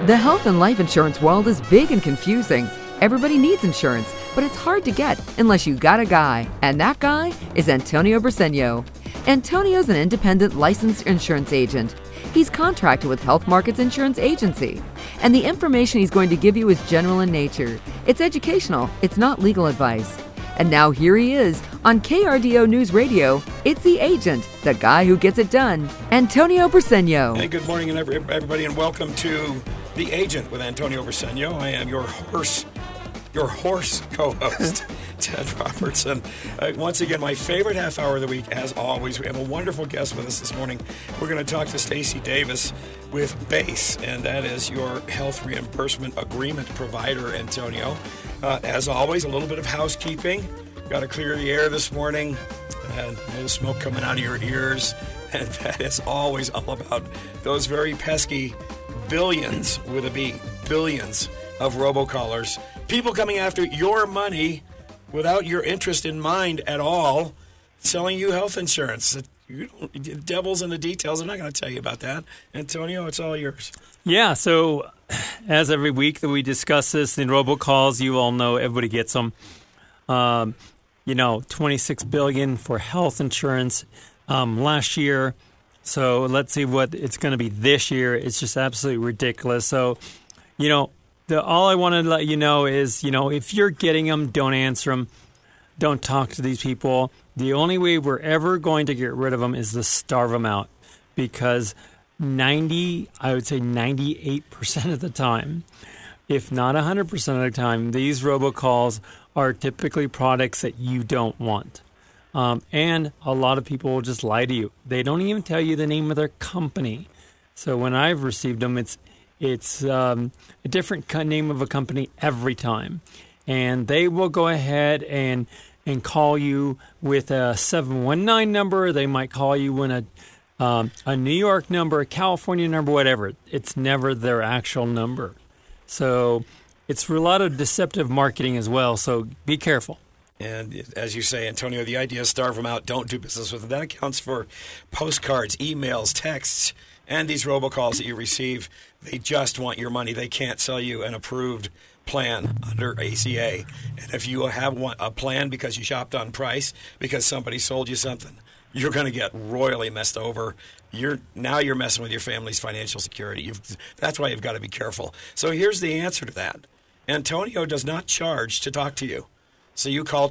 The health and life insurance world is big and confusing. Everybody needs insurance, but it's hard to get unless you got a guy. And that guy is Antonio Briseño. Antonio's an independent licensed insurance agent. He's contracted with Health Markets Insurance Agency. And the information he's going to give you is general in nature. It's educational. It's not legal advice. And now here he is on KRDO News Radio. It's the agent, the guy who gets it done, Antonio Briseño. Hey, good morning, everybody, and welcome to The Agent with Antonio Briseño. I am your horse co-host, Ted Robertson. Once again, my favorite half hour of the week, as always. We have a wonderful guest with us this morning. We're going to talk to Stacey Davis with BASE, and that is your health reimbursement agreement provider, Antonio. As always, a little bit of housekeeping. Got to clear the air this morning. A little smoke coming out of your ears. And that is always all about those very pesky billions, with a B, billions of robocallers. People coming after your money without your interest in mind at all, selling you health insurance. The devil's in the details. I'm not going to tell you about that. Antonio, it's all yours. Yeah, so as every week that we discuss this in robocalls, you all know everybody gets them. $26 billion for health insurance last year. So let's see what it's going to be this year. It's just absolutely ridiculous. So, all I want to let you know is, if you're getting them, don't answer them. Don't talk to these people. The only way we're ever going to get rid of them is to starve them out, because 98% of the time, if not 100% of the time, these robocalls are typically products that you don't want. And a lot of people will just lie to you. They don't even tell you the name of their company. So when I've received them, it's a different name of a company every time. And they will go ahead and call you with a 719 number. They might call you when a New York number, a California number, whatever. It's never their actual number. So it's a lot of deceptive marketing as well. So be careful. And as you say, Antonio, the idea is starve them out. Don't do business with them. That accounts for postcards, emails, texts, and these robocalls that you receive. They just want your money. They can't sell you an approved plan under ACA. And if you have a plan because you shopped on price, because somebody sold you something, you're going to get royally messed over. You're messing with your family's financial security. That's why you've got to be careful. So here's the answer to that. Antonio does not charge to talk to you. So you call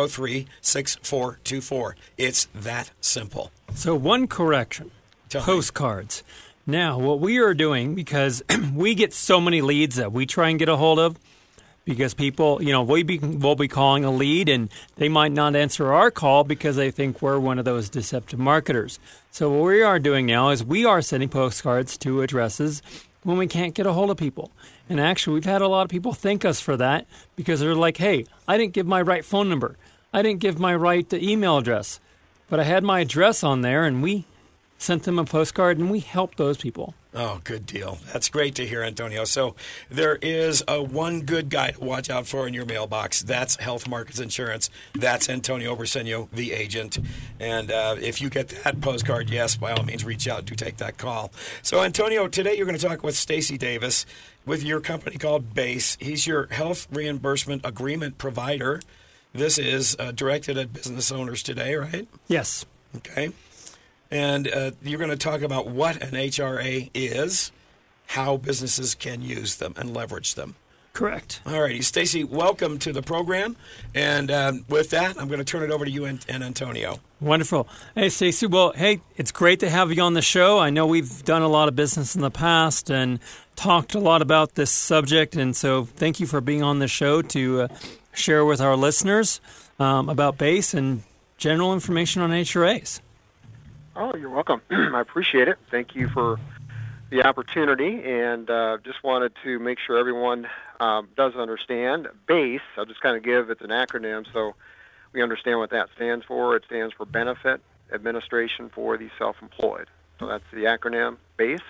203-6424. It's that simple. So one correction. Postcards. Now, what we are doing, because we get so many leads that we try and get a hold of, because people, we'll be calling a lead and they might not answer our call because they think we're one of those deceptive marketers. So what we are doing now is we are sending postcards to addresses when we can't get a hold of people. And actually, we've had a lot of people thank us for that, because they're like, hey, I didn't give my right phone number. I didn't give my right email address. But I had my address on there, and we sent them a postcard, and we helped those people. Oh, good deal. That's great to hear, Antonio. So there is one good guy to watch out for in your mailbox. That's Health Markets Insurance. That's Antonio Briseño, the agent. And if you get that postcard, yes, by all means, reach out. Do take that call. So, Antonio, today you're going to talk with Stacey Davis with your company called BASE. He's your health reimbursement agreement provider. This is directed at business owners today, right? Yes. Okay. And you're going to talk about what an HRA is, how businesses can use them and leverage them. Correct. All righty. Stacey, welcome to the program. And with that, I'm going to turn it over to you and Antonio. Wonderful. Hey, Stacey. Well, hey, it's great to have you on the show. I know we've done a lot of business in the past and talked a lot about this subject. And so thank you for being on the show to share with our listeners about BASE and general information on HRAs. Oh, you're welcome. I appreciate it. Thank you for the opportunity, and just wanted to make sure everyone does understand. BASE, I'll just kind of give, it's an acronym, so we understand what that stands for. It stands for Benefit Administration for the Self-Employed. So that's the acronym, BASE.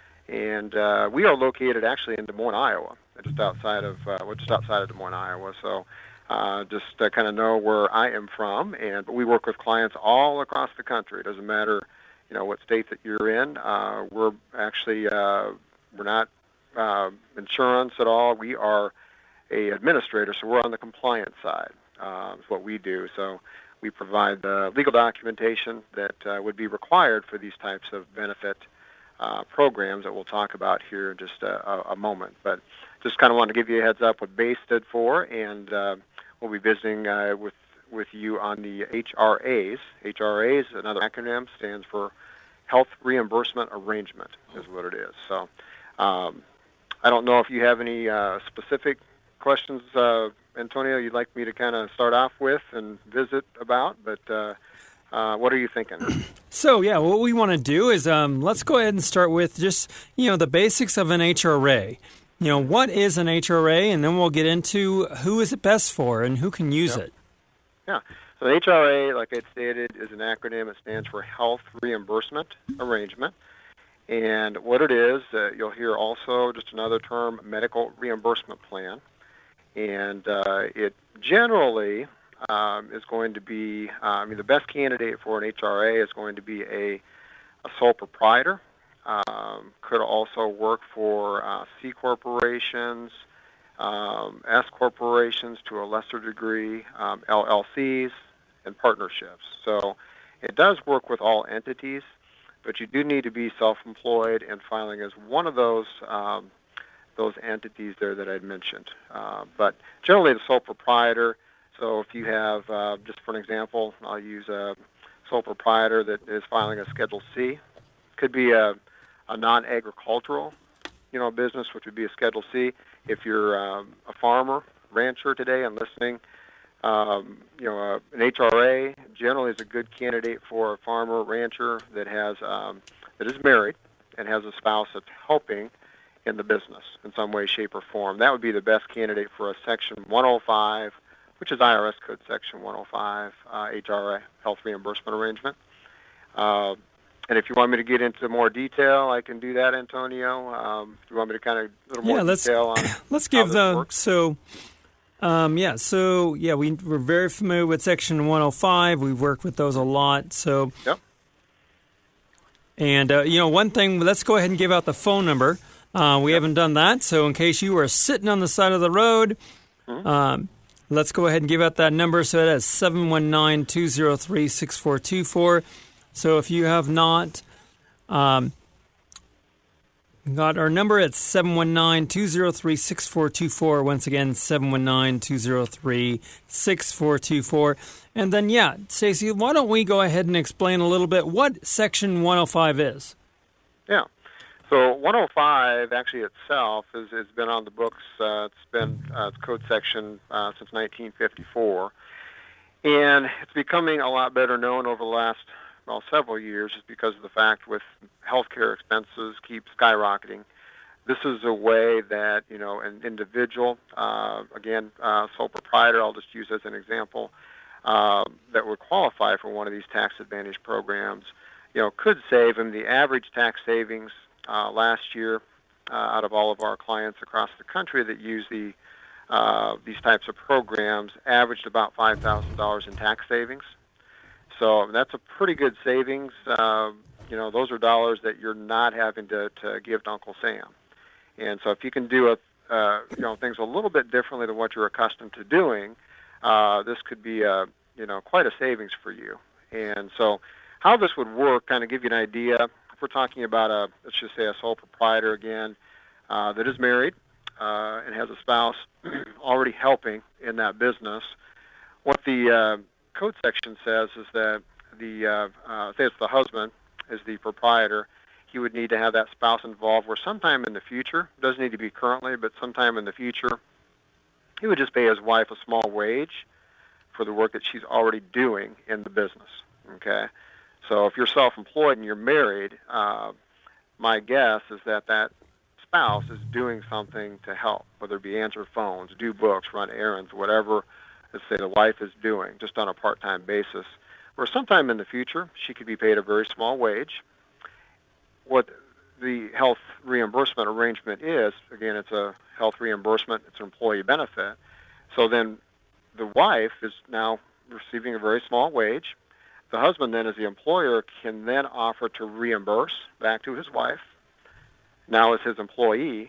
And we are located actually in Des Moines, Iowa, just outside of Des Moines, Iowa. So just to kind of know where I am from, but we work with clients all across the country. It doesn't matter, what state that you're in. We're actually we're not insurance at all. We are a administrator, so we're on the compliance side. Is what we do. So we provide the legal documentation that would be required for these types of benefit programs that we'll talk about here in just a moment. But just kind of want to give you a heads up what BASE stood for, and we'll be visiting with you on the HRAs. HRAs, another acronym, stands for Health Reimbursement Arrangement, is what it is. So I don't know if you have any specific questions, Antonio, you'd like me to kind of start off with and visit about, but what are you thinking? So, yeah, what we want to do is let's go ahead and start with just, the basics of an HRA. What is an HRA, and then we'll get into who is it best for and who can use it. Yeah. So the HRA, like I stated, is an acronym. It stands for Health Reimbursement Arrangement. And what it is, you'll hear also just another term, medical reimbursement plan. And it generally is going to be, the best candidate for an HRA is going to be a sole proprietor. Could also work for C corporations, S corporations to a lesser degree, LLCs, and partnerships. So it does work with all entities, but you do need to be self-employed and filing as one of those entities there that I'd mentioned. But generally the sole proprietor, so if you have, just for an example, I'll use a sole proprietor that is filing a Schedule C. Could be a non-agricultural, business, which would be a Schedule C. If you're a farmer, rancher today and listening, an HRA generally is a good candidate for a farmer, rancher that is married and has a spouse that's helping in the business in some way, shape, or form. That would be the best candidate for a Section 105, which is IRS Code Section 105, HRA, Health Reimbursement Arrangement. And if you want me to get into more detail, I can do that, Antonio. If you want me to kind of a little more detail on let's give how this works. We're very familiar with Section 105. We've worked with those a lot. So, yep. And, one thing, let's go ahead and give out the phone number. We haven't done that, so in case you are sitting on the side of the road, let's go ahead and give out that number. So that is 719-203-6424. So if you have not got our number, it's 719-203-6424. Once again, 719-203-6424. And then, Stacey, why don't we go ahead and explain a little bit what Section 105 is? Yeah. So 105 actually itself has been on the books. It's been it's code section since 1954. And it's becoming a lot better known over the last several years just because of the fact with healthcare expenses keep skyrocketing. This is a way that, an individual, sole proprietor, I'll just use as an example, that would qualify for one of these tax advantage programs, could save him the average tax savings last year out of all of our clients across the country that use these types of programs averaged about $5,000 in tax savings. So that's a pretty good savings. Those are dollars that you're not having to give to Uncle Sam. And so if you can do things a little bit differently than what you're accustomed to doing, this could be quite a savings for you. And so how this would work, kind of give you an idea. If we're talking about let's just say a sole proprietor again, that is married and has a spouse already helping in that business, what the code section says is that say it's the husband is the proprietor, he would need to have that spouse involved where sometime in the future, doesn't need to be currently, but sometime in the future, he would just pay his wife a small wage for the work that she's already doing in the business, okay? So if you're self-employed and you're married, my guess is that spouse is doing something to help, whether it be answer phones, do books, run errands, whatever, let's say the wife is doing, just on a part-time basis, where sometime in the future she could be paid a very small wage. What the health reimbursement arrangement is, again, it's a health reimbursement, it's an employee benefit. So then the wife is now receiving a very small wage. The husband then, as the employer, can then offer to reimburse back to his wife, now as his employee,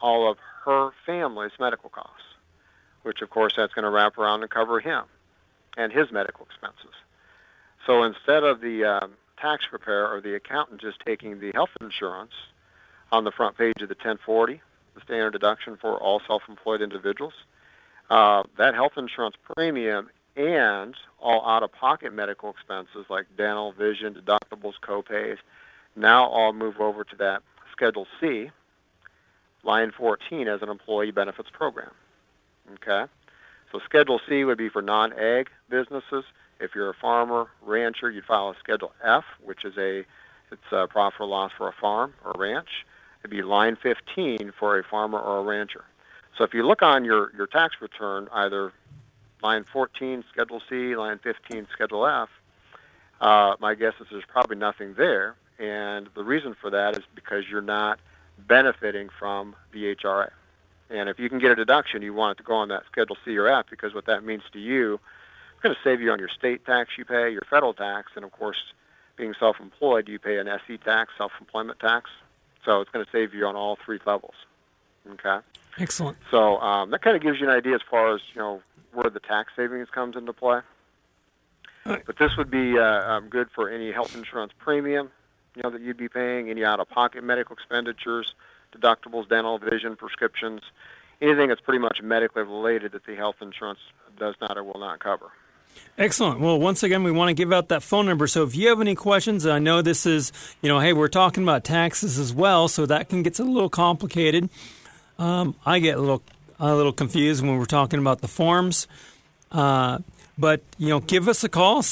all of her family's medical costs, which, of course, that's going to wrap around and cover him and his medical expenses. So instead of the tax preparer or the accountant just taking the health insurance on the front page of the 1040, the standard deduction for all self-employed individuals, that health insurance premium and all out-of-pocket medical expenses like dental, vision, deductibles, copays, now all move over to that Schedule C, line 14, as an employee benefits program. Okay? So Schedule C would be for non-ag businesses. If you're a farmer, rancher, you'd file a Schedule F, which is it's a profit or loss for a farm or a ranch. It'd be line 15 for a farmer or a rancher. So if you look on your tax return, either line 14, Schedule C, line 15, Schedule F, my guess is there's probably nothing there. And the reason for that is because you're not benefiting from the HRA. And if you can get a deduction, you want it to go on that Schedule C or F, because what that means to you, it's going to save you on your state tax you pay, your federal tax, and of course, being self-employed, you pay an SE tax, self-employment tax. So it's going to save you on all three levels. Okay? Excellent. So that kind of gives you an idea as far as, where the tax savings comes into play. Right. But this would be good for any health insurance premium, that you'd be paying, any out-of-pocket medical expenditures, deductibles, dental, vision, prescriptions, anything that's pretty much medically related that the health insurance does not or will not cover. Excellent. Well, once again, we want to give out that phone number. So if you have any questions, I know this is, hey, we're talking about taxes as well, so that can get a little complicated. I get a little confused when we're talking about the forms. But give us a call,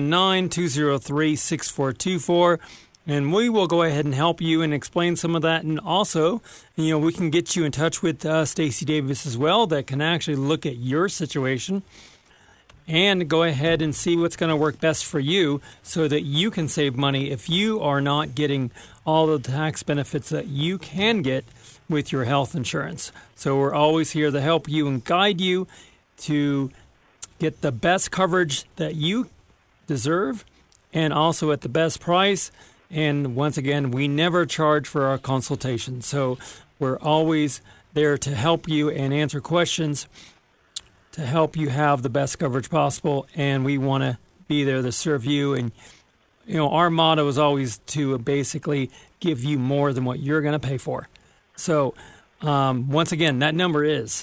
719-203-6424, and we will go ahead and help you and explain some of that. And also, we can get you in touch with Stacey Davis as well that can actually look at your situation and go ahead and see what's going to work best for you so that you can save money if you are not getting all the tax benefits that you can get with your health insurance. So we're always here to help you and guide you to get the best coverage that you deserve and also at the best price. And once again, we never charge for our consultation. So we're always there to help you and answer questions to help you have the best coverage possible. And we want to be there to serve you. And, our motto is always to basically give you more than what you're going to pay for. So once again, that number is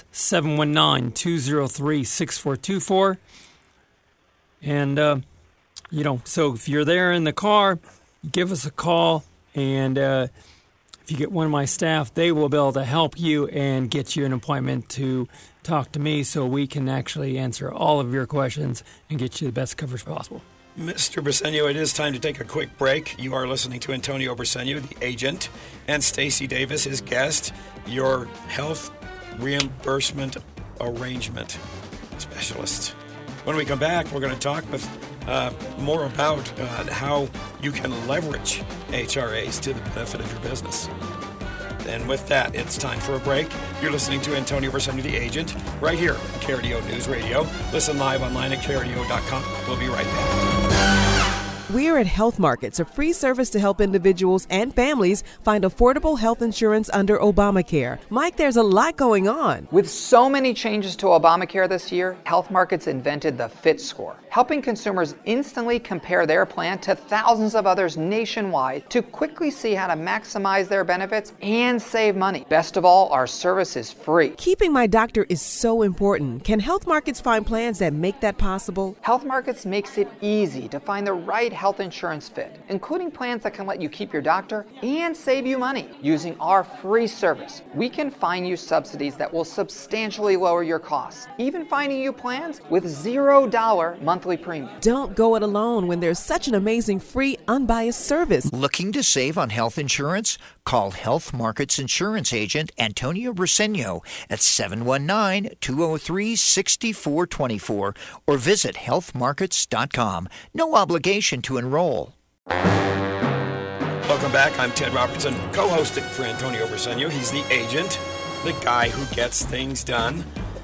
719-203-6424. And, so if you're there in the car, give us a call, and if you get one of my staff, they will be able to help you and get you an appointment to talk to me so we can actually answer all of your questions and get you the best coverage possible. Mr. Briseno, it is time to take a quick break. You are listening to Antonio Briseno, the agent, and Stacey Davis, his guest, your health reimbursement arrangement specialist. When we come back, we're going to talk with more about how you can leverage HRAs to the benefit of your business. And with that, it's time for a break. You're listening to Antonio Briseno, the agent, right here on KRDO News Radio. Listen live online at KRDO.com. We'll be right back. We're at Health Markets, a free service to help individuals and families find affordable health insurance under Obamacare. Mike, there's a lot going on. With so many changes to Obamacare this year, Health Markets invented the FIT score, helping consumers instantly compare their plan to thousands of others nationwide to quickly see how to maximize their benefits and save money. Best of all, our service is free. Keeping my doctor is so important. Can Health Markets find plans that make that possible? Health Markets makes it easy to find the right health insurance fit, including plans that can let you keep your doctor and save you money. Using our free service, we can find you subsidies that will substantially lower your costs, even finding you plans with $0 monthly premium. Don't go it alone when there's such an amazing free, unbiased service. Looking to save on health insurance? Call Health Markets Insurance Agent Antonio Briseno at 719-203-6424 or visit healthmarkets.com. No obligation to enroll. Welcome back. I'm Ted Robertson, co-hosting for Antonio Briseno. He's the agent, the guy who gets things done.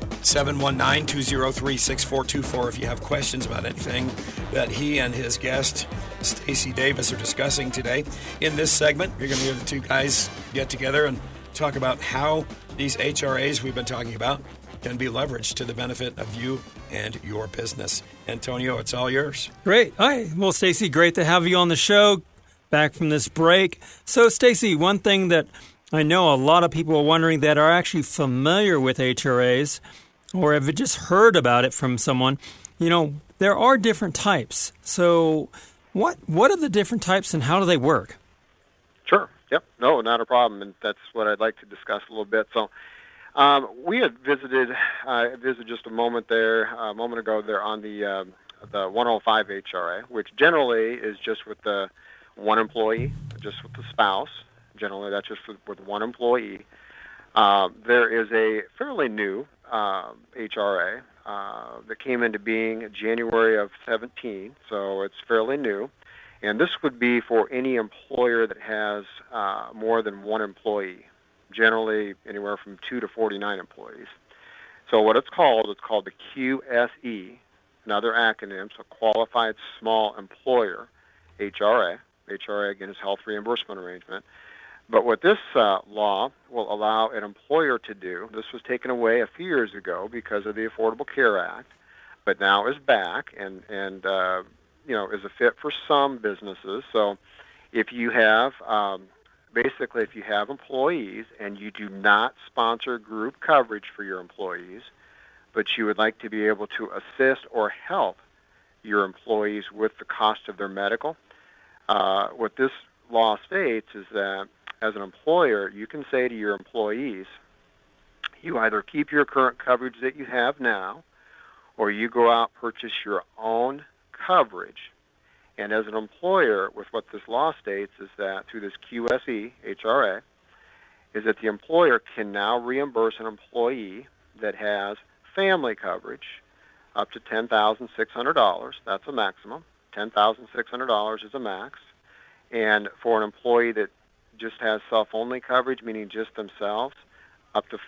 719-203-6424 if you have questions about anything that he and his guest, Stacey Davis, are discussing today. In this segment, you're going to hear the two guys get together and talk about how these HRAs we've been talking about can be leveraged to the benefit of you and your business. Antonio, it's all yours. Great. All right. Well, Stacy, great to have you on the show. Back from this break. So, Stacy, one thing that I know a lot of people are wondering that are actually familiar with HRAs or have just heard about it from someone, there are different types. So what are the different types and how do they work? Sure. Yep. No, not a problem. And that's what I'd like to discuss a little bit. So we had visited just a moment ago there on the 105 HRA, which generally is just with the one employee, just with the spouse. Generally, that's just with one employee. There is a fairly new HRA that came into being January of 17, so it's fairly new. And this would be for any employer that has more than one employee, generally anywhere from 2 to 49 employees. So what it's called the QSE, another acronym, so Qualified Small Employer HRA. HRA, again, is Health Reimbursement Arrangement. But what this law will allow an employer to do, this was taken away a few years ago because of the Affordable Care Act, but now is back and is a fit for some businesses. So if you have, if you have employees and you do not sponsor group coverage for your employees, but you would like to be able to assist or help your employees with the cost of their medical, what this law states is that as an employer, you can say to your employees, you either keep your current coverage that you have now, or you go out purchase your own coverage. And as an employer, with what this law states is that through this QSE, HRA, is that the employer can now reimburse an employee that has family coverage up to $10,600. That's a maximum. $10,600 is a max. And for an employee that just has self-only coverage, meaning just themselves, up to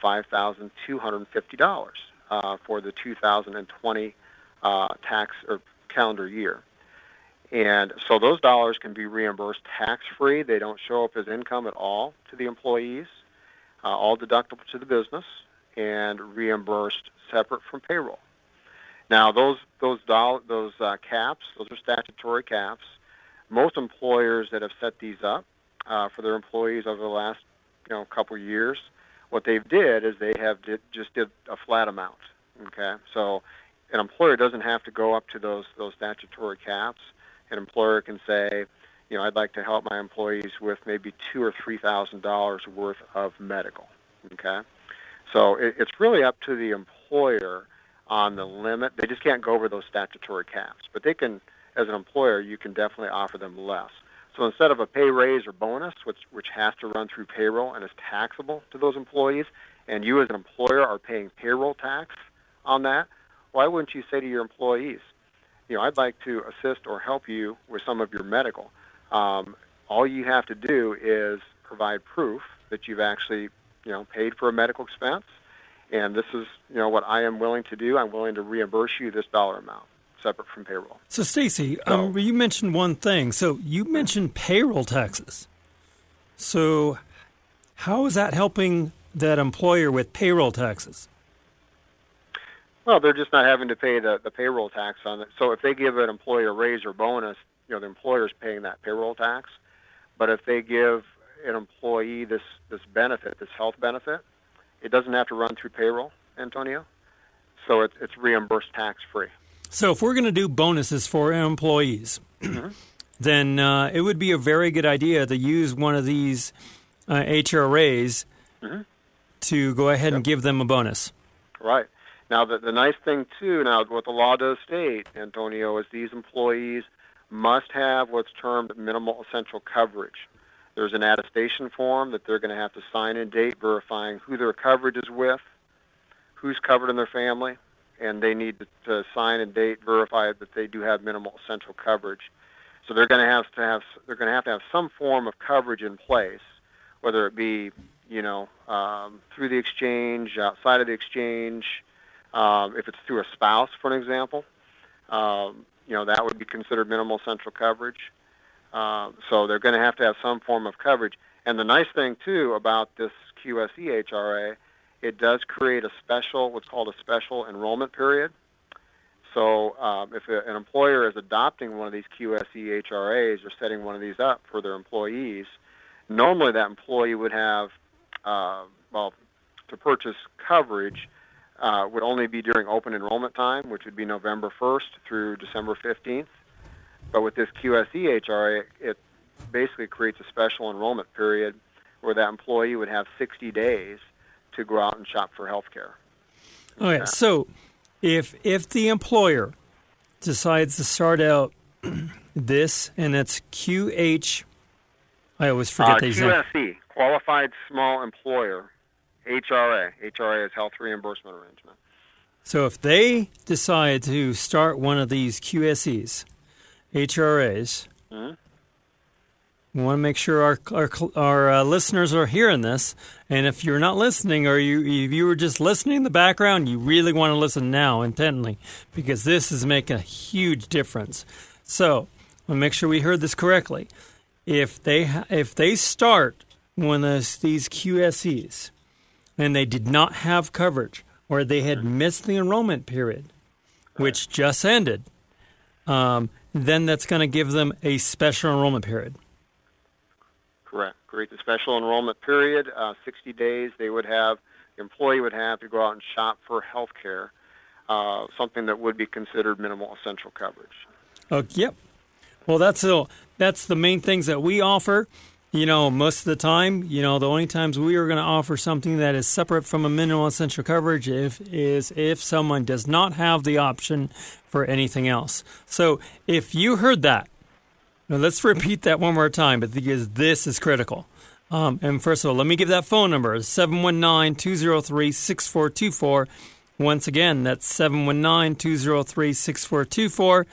$5,250 for the 2020 tax or calendar year. And so those dollars can be reimbursed tax-free. They don't show up as income at all to the employees, all deductible to the business, and reimbursed separate from payroll. Now, those caps, those are statutory caps. Most employers that have set these up for their employees over the last couple of years, what they've did is they have just did a flat amount. Okay, so an employer doesn't have to go up to those statutory caps. An employer can say, I'd like to help my employees with maybe $2,000 or $3,000 worth of medical. Okay, so it's really up to the employer on the limit. They just can't go over those statutory caps, but they can. As an employer, you can definitely offer them less. So instead of a pay raise or bonus, which has to run through payroll and is taxable to those employees, and you as an employer are paying payroll tax on that, why wouldn't you say to your employees, I'd like to assist or help you with some of your medical. All you have to do is provide proof that you've actually, paid for a medical expense, and this is, what I am willing to do. I'm willing to reimburse you this dollar amount, separate from payroll. So, Stacy, you mentioned one thing. So you mentioned payroll taxes. So how is that helping that employer with payroll taxes? Well, they're just not having to pay the payroll tax on it. So if they give an employee a raise or bonus, the employer's paying that payroll tax. But if they give an employee this benefit, this health benefit, it doesn't have to run through payroll, Antonio. So it's reimbursed tax-free. So if we're going to do bonuses for employees, then it would be a very good idea to use one of these HRAs to go ahead and give them a bonus. Right. Now, the nice thing, too, what the law does state, Antonio, is these employees must have what's termed minimal essential coverage. There's an attestation form that they're going to have to sign and date verifying who their coverage is with, who's covered in their family, and they need to sign and date verify that they do have minimal essential coverage. So they're going to have to have some form of coverage in place, whether it be through the exchange, outside of the exchange. If it's through a spouse, for an example, that would be considered minimal essential coverage. So they're going to have some form of coverage. And the nice thing, too, about this QSE HRA, it does create what's called a special enrollment period. So if an employer is adopting one of these QSE HRAs or setting one of these up for their employees, normally that employee would have, to purchase coverage would only be during open enrollment time, which would be November 1st through December 15th. But with this QSE HRA, it basically creates a special enrollment period where that employee would have 60 days to go out and shop for health care. Okay, so if the employer decides to start out this, and that's I always forget the exact. QSE, Qualified Small Employer, HRA. HRA is Health Reimbursement Arrangement. So if they decide to start one of these QSEs, HRAs, we want to make sure our listeners are hearing this. And if you're not listening, or if you were just listening in the background, you really want to listen now intently, because this is making a huge difference. So we'll make sure we heard this correctly. If they start one of these QSEs and they did not have coverage, or they had missed the enrollment period, which just ended, then that's going to give them a special enrollment period. Correct. Create the special enrollment period, 60 days. The employee would have to go out and shop for health care, something that would be considered minimal essential coverage. Yep. Well, that's the main things that we offer. Most of the time, the only times we are going to offer something that is separate from a minimal essential coverage is if someone does not have the option for anything else. So if you heard that, now let's repeat that one more time, because this is critical. And first of all, let me give that phone number, 719-203-6424. Once again, that's 719-203-6424.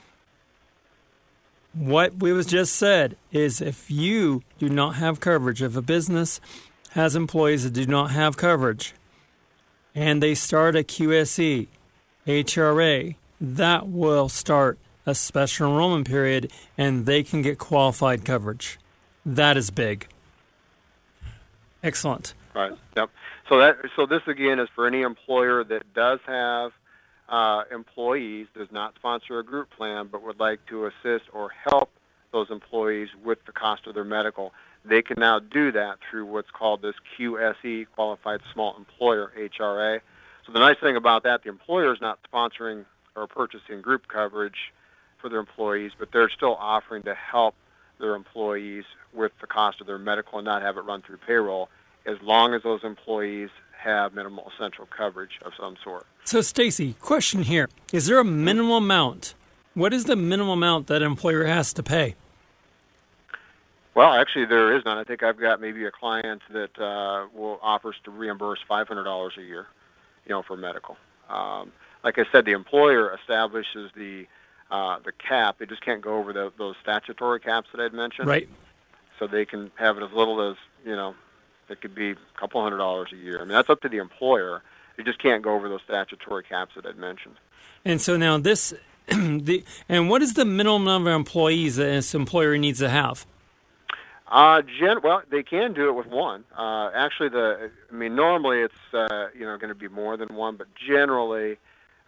What we was just said is, if you do not have coverage, if a business has employees that do not have coverage, and they start a QSE, HRA, that will start a special enrollment period, and they can get qualified coverage. That is big. Excellent. Right. Yep. So this again is for any employer that does have employees, does not sponsor a group plan, but would like to assist or help those employees with the cost of their medical. They can now do that through what's called this QSE, Qualified Small Employer, HRA. So the nice thing about that, the employer is not sponsoring or purchasing group coverage for their employees, but they're still offering to help their employees with the cost of their medical and not have it run through payroll, as long as those employees have minimal essential coverage of some sort. So, Stacy, question here. Is there a minimum amount? What is the minimum amount that an employer has to pay? Well, actually, there is none. I think I've got maybe a client that will offers to reimburse $500 a year, for medical. Like I said, the employer establishes the cap. They just can't go over those statutory caps that I'd mentioned. Right. So they can have it as little as, it could be a couple $100 a year. I mean, that's up to the employer. You just can't go over those statutory caps that I'd mentioned. And so now and what is the minimum number of employees that this employer needs to have? Well, they can do it with one. Actually, normally it's going to be more than one, but generally,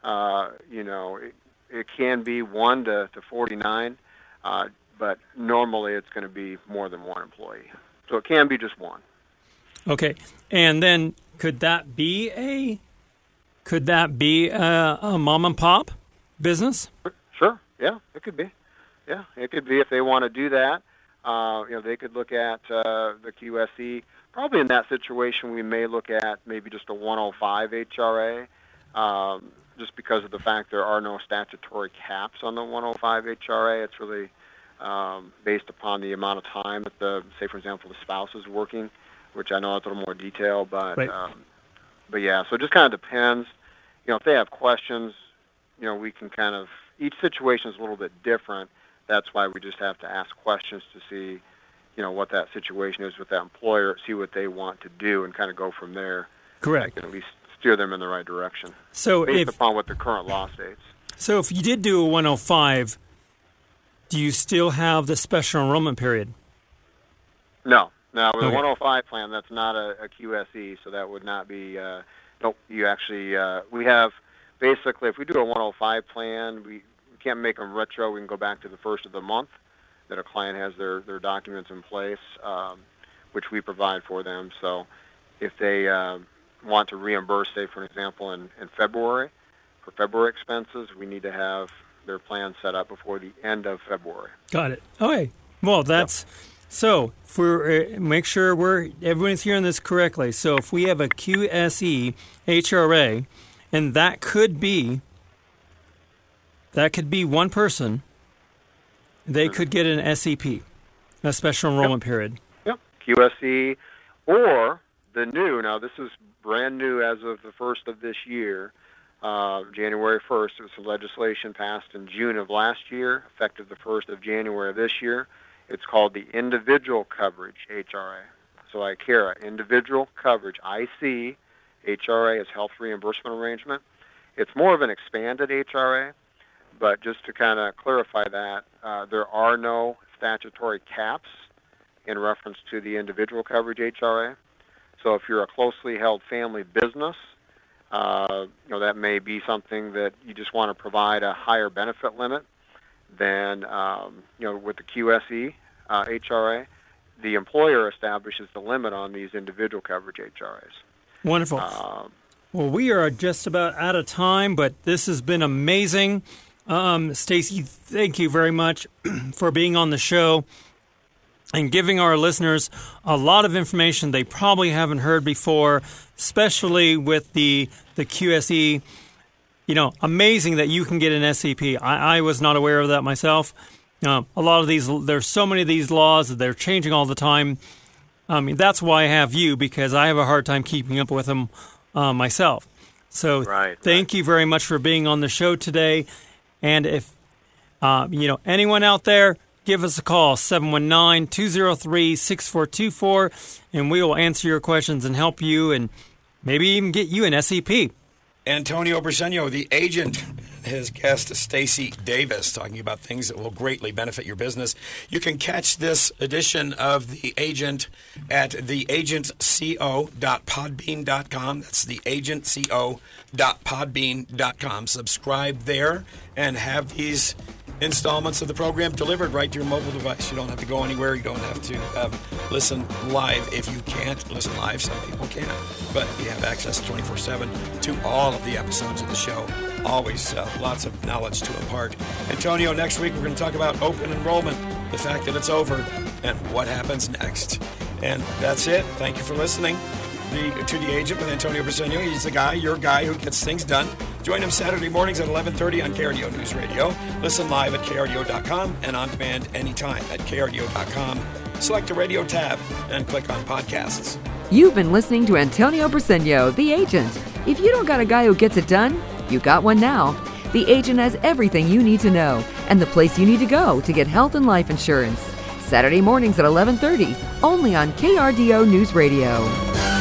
it can be 1 to 49, but normally it's going to be more than one employee. So it can be just one. Okay, and then could that be a mom and pop business? Sure. Yeah, it could be. Yeah, it could be if they want to do that. They could look at the QSE. Probably in that situation, we may look at maybe just a 105 HRA, just because of the fact there are no statutory caps on the 105 HRA. It's really based upon the amount of time that say, for example, the spouse is working, which I know that's a little more detail, but right. But yeah, so it just kind of depends. If they have questions, we can each situation is a little bit different. That's why we just have to ask questions to see, what that situation is with that employer, see what they want to do, and kind of go from there. Correct. I can at least steer them in the right direction. So based upon what the current law states. So if you did do a 105, do you still have the special enrollment period? No, Now, with Okay. a 105 plan, that's not a QSE, so that would not be. Nope. You actually, we have basically, if we do a 105 plan, we can't make them retro. We can go back to the first of the month that a client has their documents in place, which we provide for them. So, if they want to reimburse, say for example, in February, for February expenses, we need to have their plan set up before the end of February. Got it. Okay. Well, that's so. If we're make sure everyone's hearing this correctly. So, if we have a QSE HRA, and that could be one person, they could get an SEP, a special enrollment period. Yep. QSE, or the new. Now, this is brand new as of the first of this year. January 1st, there was some legislation passed in June of last year, effective the 1st of January of this year. It's called the Individual Coverage HRA. So ICARA, Individual Coverage, IC, HRA is Health Reimbursement Arrangement. It's more of an expanded HRA, but just to kind of clarify that, there are no statutory caps in reference to the Individual Coverage HRA. So if you're a closely held family business, that may be something that you just want to provide a higher benefit limit than, with the QSE HRA. The employer establishes the limit on these individual coverage HRAs. Wonderful. Well, we are just about out of time, but this has been amazing. Stacy, thank you very much for being on the show and giving our listeners a lot of information they probably haven't heard before, especially with the QSE. Amazing that you can get an SEP. I was not aware of that myself. A lot of these, there's so many of these laws that they're changing all the time. I mean, that's why I have you, because I have a hard time keeping up with them myself. So thank you very much for being on the show today. And if, anyone out there, give us a call, 719-203-6424, and we will answer your questions and help you and maybe even get you an SEP. Antonio Briseño, the agent, his guest, Stacy Davis, talking about things that will greatly benefit your business. You can catch this edition of The Agent at theagentco.podbean.com. That's theagentco.podbean.com. Subscribe there and have these installments of the program delivered right to your mobile device. You don't have to go anywhere. You don't have to listen live. If you can't listen live, some people can. But you have access 24/7 to all of the episodes of the show. Always lots of knowledge to impart. Antonio, next week we're going to talk about open enrollment, the fact that it's over, and what happens next. And that's it. Thank you for listening to The Agent with Antonio Briseño. He's your guy who gets things done. Join him Saturday mornings at 11:30 on KRDO News Radio. Listen live at krdo.com and on demand anytime at krdo.com. Select the radio tab and click on podcasts. You've been listening to Antonio Briseño, The Agent. If you don't got a guy who gets it done, you got one now. The Agent has everything you need to know and the place you need to go to get health and life insurance. Saturday mornings at 11:30, only on KRDO News Radio.